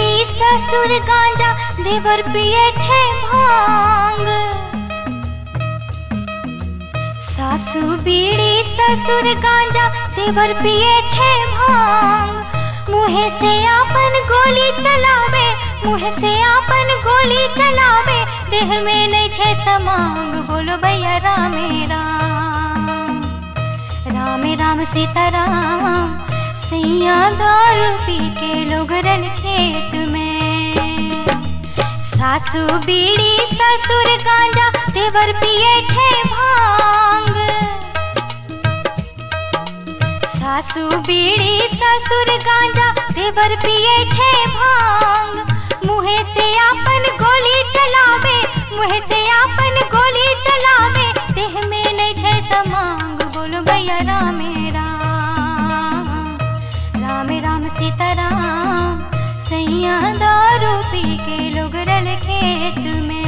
बीड़ी ससुर गांजा देवर पिए छे भांग। सासू बीड़ी ससुर गांजा देवर पिए छे भांग। मुहे से आपन गोली चलावे, मुहे से आपन गोली चलावे, देह में नहीं छे समांग। बोलो भैया रामे राम, रामे राम सीताराम। सैया दारू पी के लोग रल खेत में। सासू बीड़ी ससुर गांजा देवर पिए छे भांग। सासू बीड़ी ससुर गांजा देवर पिए छे भांग। मुहे से आपन गोली चलावे, मुहे से आपन गोली चलावे, देह में नहीं छे समांग। बोलो भैया रामे राम, रामे राम सीताराम। सैया दारू पी के लोग रल खेत में।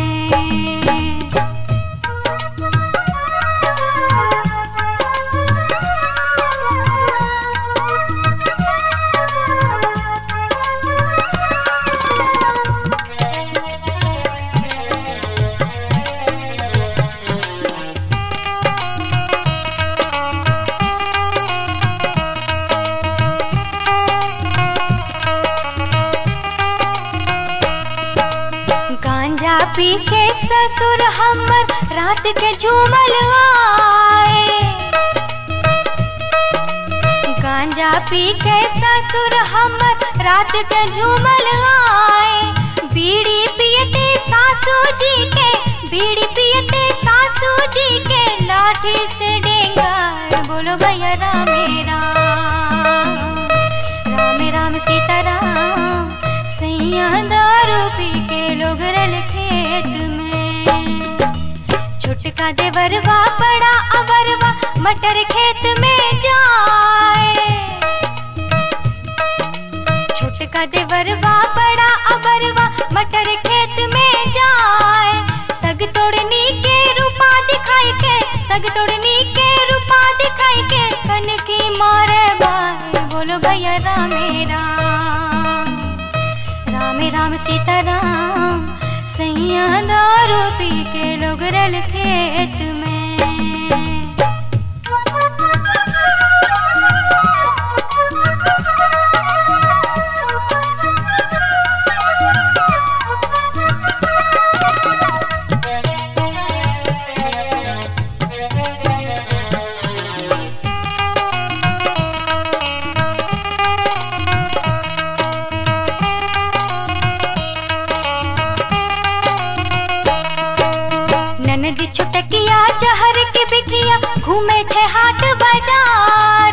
पी के ससुर हमर रात के झूमल आए। गांजा पी के ससुर हमर रात के झूमल आए। बीड़ी पियते सासू जी के, बीड़ी पियते सासू जी के, लाठी से डेंगाए। बोलो भैया रामे राम, रामे राम सीताराम। सैया दारू पी के लोग रल खेत में। छुटका देवरवा बड़ा अवरवा मटर खेत में जाए। छुटका देवरवा बड़ा अवरवा मटर खेत में जाए। सग तोड़नी के रूपा दिखाई के, सग तोड़नी के रूपा दिखाई के, कन की मारे भाई। बोलो भैया रामे राम, रामे राम सीताराम। सैया दारू पी के लोग रल खेत में। ननद छुटकिया जहर के बिकिया घूमे छे हाट बाजार।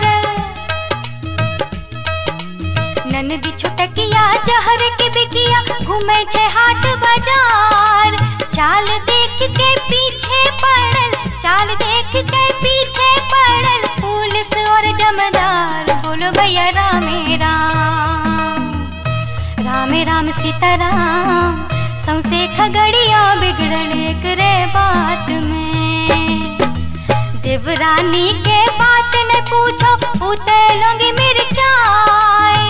ननद छुटकिया जहर के बिकिया घूमे छे हाट बाजार। चाल देख के पीछे पड़ल, चाल देख के पीछे पड़ल, पुलिस और जमदार। बोलो भैया रामे राम, रामे राम सीताराम। सौसे खगड़िया बिगड़ल एकरे बात में। देवरानी के बात न पूछो, उते लौंगी मिर्चाई।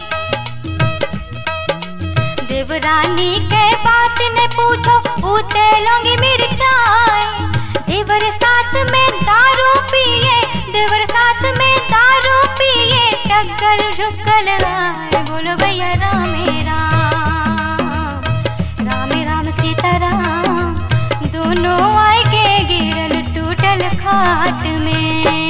देवरानी के बात न पूछो, उते लौंगी मिर्चाई। देवर साथ में दारू पिए, देवर साथ में दारू पिए, टक्कर झुकल आए। बोलो भैया रामे राम, रामे राम सीताराम। दोनों आए के गिरल टूटल खाट में।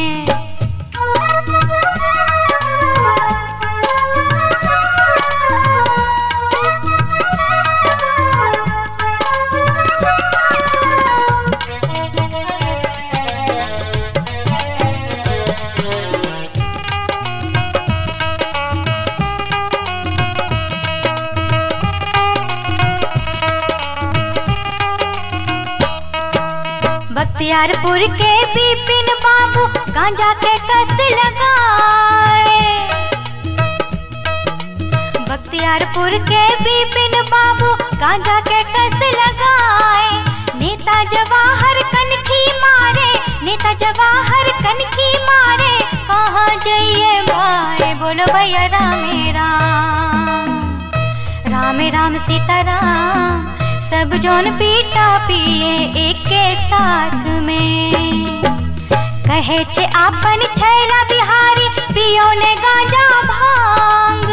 बख्तियारपुर के बिपिन बाबू गांजा के कस लगाए। बख्तियारपुर के बिपिन बाबू गांजा के कस लगाए। नेता जवाहर कनखी मारे, नेता जवाहर कनखी मारे, कहाँ जाइए भाई। बोलो भैया रामे राम, सीताराम सब जौन पीटा पिए एक के साथ में। कहे छे आपन छैला बिहारी पियो ने गांजा भांग।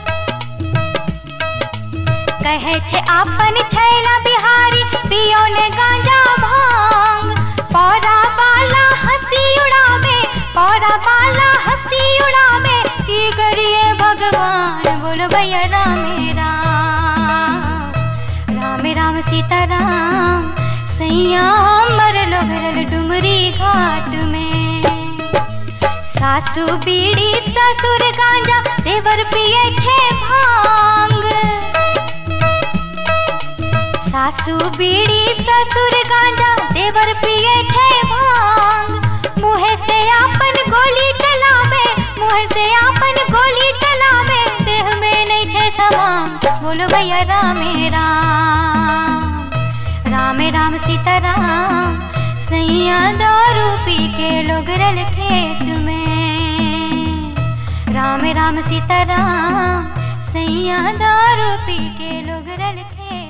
कहे छे आपन छैला बिहारी पियो ने गांजा भांग। पौरा बाला हंसी उड़ावे, पौरा बाला हंसी उड़ावे, की करिए भगवान बोलो भैया रामे राम। रामे राम सीताराम सैया मरलो भरल डुमरी घाट में। सासू बीड़ी ससुर गांजा देवर पिए छे भांग। सासू बीड़ी ससुर गांजा देवर पिए छे भांग। मुँह से आपन गोली चलावे, मुँह से आपन गोली चलावे, देह में नहीं छे समान बोलो भैया रामे राम। रामे राम सीताराम सैया दारू पी के लोग रल खेत में। रामे राम सीताराम सैया दारू पी के लोग रल खेत।